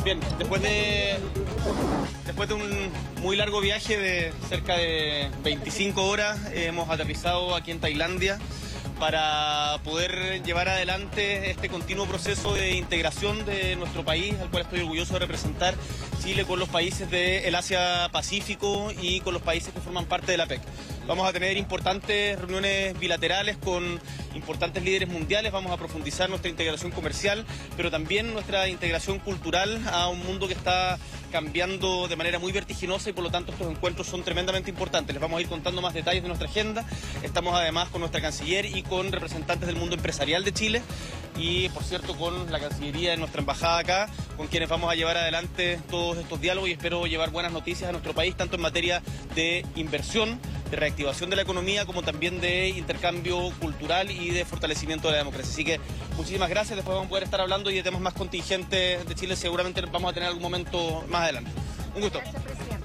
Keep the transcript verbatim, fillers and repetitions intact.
Bien, después de, después de un muy largo viaje de cerca de veinticinco horas, eh, hemos aterrizado aquí en Tailandia para poder llevar adelante este continuo proceso de integración de nuestro país, al cual estoy orgulloso de representar, Chile con los países del Asia-Pacífico y con los países que forman parte de la P E C. Vamos a tener importantes reuniones bilaterales con importantes líderes mundiales, vamos a profundizar nuestra integración comercial, pero también nuestra integración cultural a un mundo que está cambiando de manera muy vertiginosa y por lo tanto estos encuentros son tremendamente importantes. Les vamos a ir contando más detalles de nuestra agenda. Estamos además con nuestra canciller y con representantes del mundo empresarial de Chile y, por cierto, con la Cancillería de nuestra embajada acá, con quienes vamos a llevar adelante todos estos diálogos y espero llevar buenas noticias a nuestro país, tanto en materia de inversión, de reactivación de la economía, como también de intercambio cultural y de fortalecimiento de la democracia. Así que muchísimas gracias, después vamos a poder estar hablando y de temas más contingentes de Chile, seguramente vamos a tener algún momento más adelante. Un gusto. Gracias, presidente.